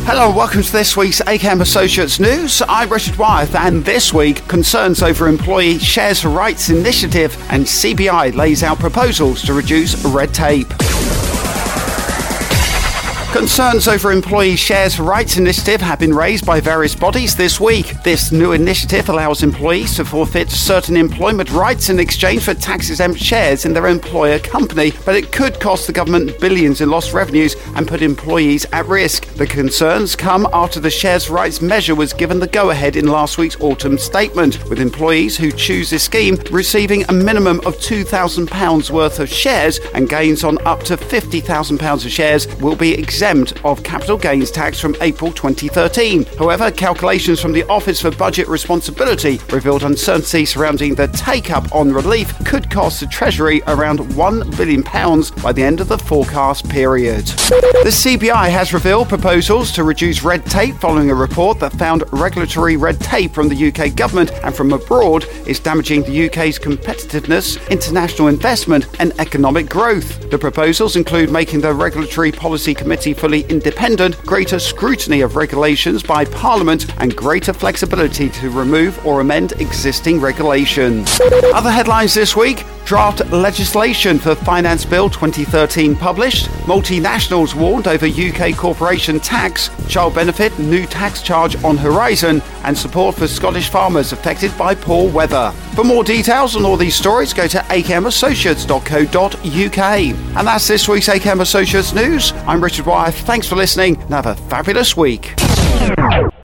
Hello and welcome to this week's ACAMP Associates News. I'm Richard Wyeth, and this week, concerns over employee shares for rights initiative, and CBI lays out proposals to reduce red tape. Concerns over employee shares for rights initiative have been raised by various bodies this week. This new initiative allows employees to forfeit certain employment rights in exchange for tax-exempt shares in their employer company, but it could cost the government billions in lost revenues and put employees at risk. The concerns come after the shares for rights measure was given the go-ahead in last week's autumn statement, with employees who choose this scheme receiving a minimum of £2,000 worth of shares, and gains on up to £50,000 of shares will be exempt of capital gains tax from April 2013. However, calculations from the Office for Budget Responsibility revealed uncertainty surrounding the take-up on relief could cost the Treasury around £1 billion by the end of the forecast period. The CBI has revealed proposals to reduce red tape following a report that found regulatory red tape from the UK government and from abroad is damaging the UK's competitiveness, international investment and economic growth. The proposals include making the Regulatory Policy Committee fully independent, greater scrutiny of regulations by Parliament, and greater flexibility to remove or amend existing regulations. Other headlines this week: draft legislation for Finance Bill 2013 published, multinationals warned over UK corporation tax, child benefit new tax charge on horizon, and support for Scottish farmers affected by poor weather. For more details on all these stories, go to acamassociates.co.uk. And that's this week's ACAMP Associates News. I'm Richard Wyeth. Thanks for listening and have a fabulous week.